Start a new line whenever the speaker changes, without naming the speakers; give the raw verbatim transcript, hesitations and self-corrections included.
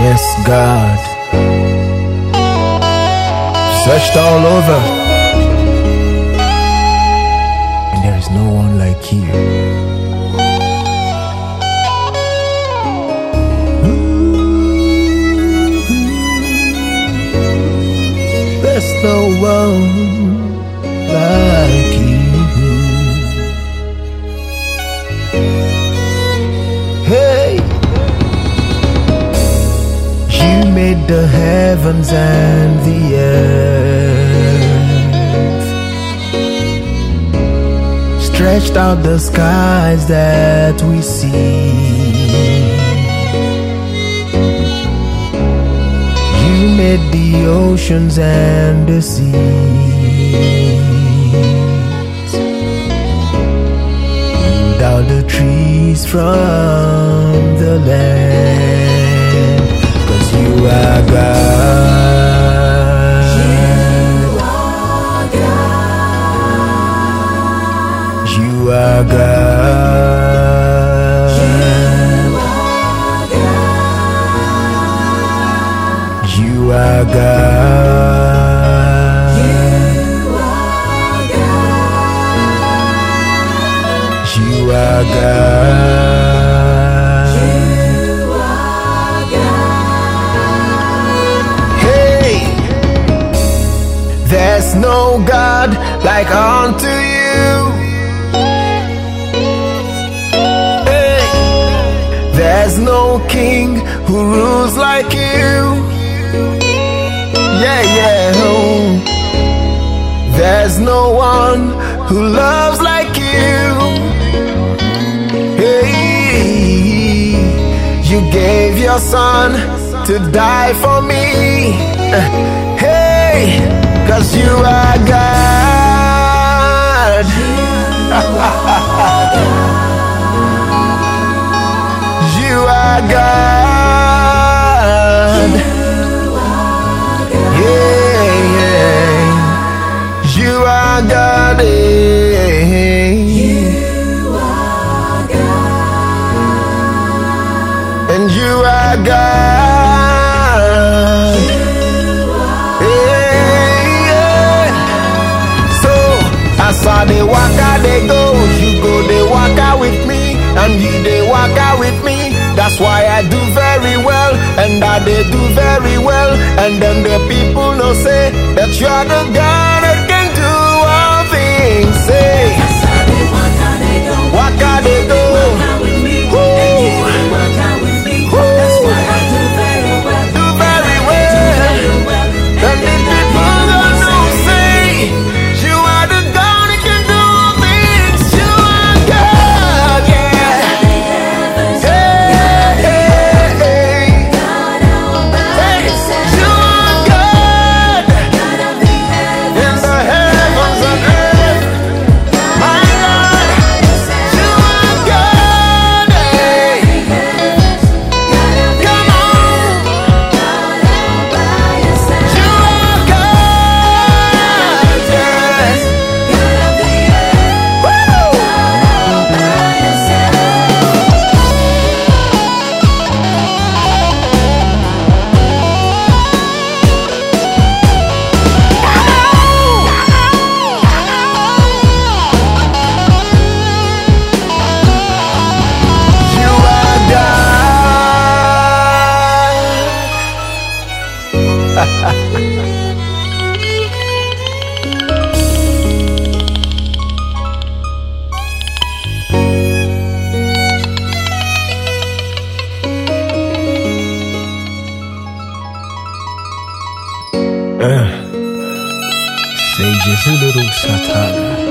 Yes, God. Searched all over, and there is no one like you. There's no one like you. Hey, you made the heavens and the earth, stretched out the skies that we see. You made the oceans and the seas, and all the trees from the land. 'Cause you are God. You are God. You are God. You are God. Hey, there's no God like unto you. Hey, there's no king who rules like you. Yeah, yeah. Oh. There's no one who loves like you. Hey, you gave your son to die for me. Hey, 'cause you are God. You are God. Yeah, yeah. You are God. And you are God. Yeah. So as I dey waka dey go, you go dey waka with me, and you dey waka with me. That's why I do very well, and I dey do very well. And then the people know say that you are the God that can do all things. Say, waka dey go, waka dey go. Uh, say just a little satire.